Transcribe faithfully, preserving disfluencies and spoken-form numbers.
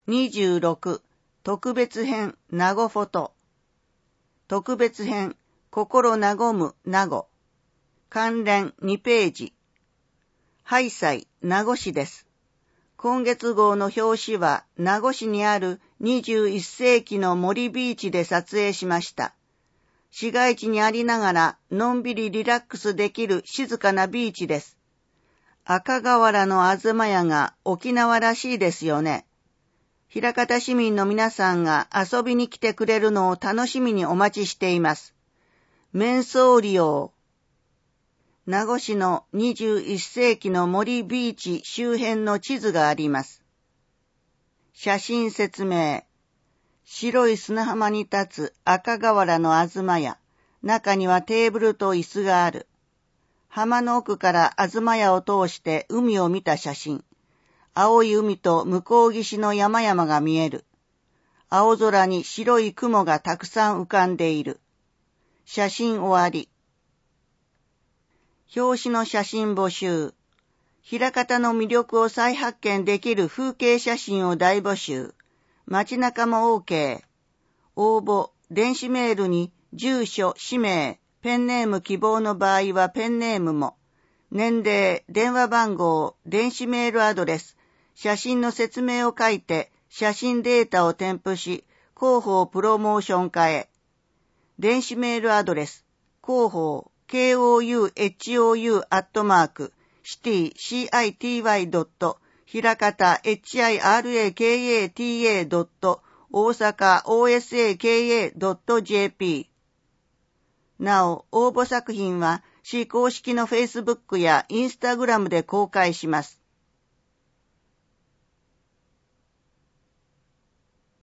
にじゅうろく特別編名護フォト特別編心和む名護関連にページハイサイ名護市です。今月号の表紙は名護市にあるにじゅういっ世紀の森ビーチで撮影しました。市街地にありながらのんびりリラックスできる静かなビーチです。赤瓦のあずまやが沖縄らしいですよね。枚方市民の皆さんが遊びに来てくれるのを楽しみにお待ちしています。面相利用。名護市のにじゅういっ世紀の森ビーチ周辺の地図があります。写真説明。白い砂浜に立つ赤瓦のあずまや、中にはテーブルと椅子がある。浜の奥からあずまやを通して海を見た写真。青い海と向こう岸の山々が見える。青空に白い雲がたくさん浮かんでいる。写真終わり。表紙の写真募集。枚方の魅力を再発見できる風景写真を大募集。街中も OK。応募、電子メールに住所、氏名、ペンネーム希望の場合はペンネームも。年齢、電話番号、電子メールアドレス、写真の説明を書いて写真データを添付し、広報プロモーション化へ。電子メールアドレス、広報、ケーオーユーエイチオーユー アットマーク、シティ、シーアイティーワイ ドット、ひらかた、エイチアイアールエーケーエーティーエー ドット、大阪、オーエスエーケーエー ドット ジェーピー。なお、応募作品は、市公式の Facebook や Instagram で公開します。